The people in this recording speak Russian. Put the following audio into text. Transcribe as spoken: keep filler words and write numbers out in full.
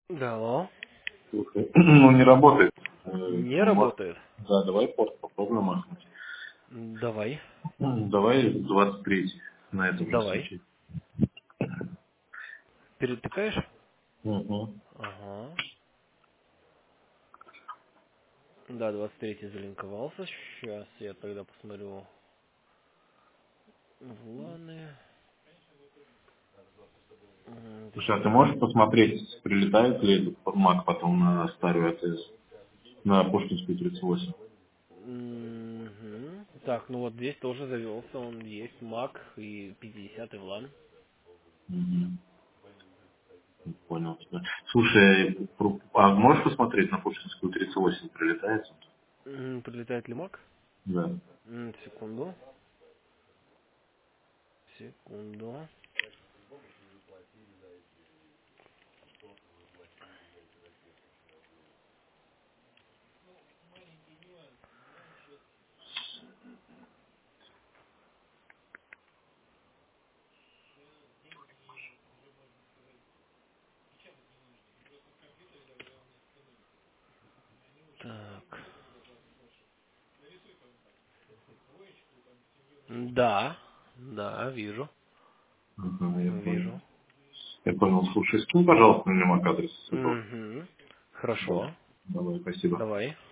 Да, алло. Слушай, ну не работает. Э, Не ну, может, работает. да, давай порт попробуем махнуть. Давай. Ну, давай двадцать третий на этом же Давай. случае. Перетыкаешь? Угу. Ага. Да, двадцать третий залинковался. Сейчас я тогда посмотрю в ланы. М, Слушай, а ты Точнее. можешь посмотреть, прилетает ли этот Mac потом на старую АТС, на Пушкинскую тридцать восемь? Мгм. Так, ну вот здесь тоже завелся. Он есть Mac и пятьдесят и в лан. Угу. Понял тебя. Слушай, про- а можешь посмотреть на Пушкинскую тридцать восемь, прилетает? М, Прилетает ли Mac? Да. М, Секунду. Секунду. Так. Да. Да, вижу. Ага, я понял. Вижу. Я понял. Слушай, скинь, пожалуйста, мне Mac адрес, если удобно. Угу. Да. Хорошо. Давай, спасибо. Давай.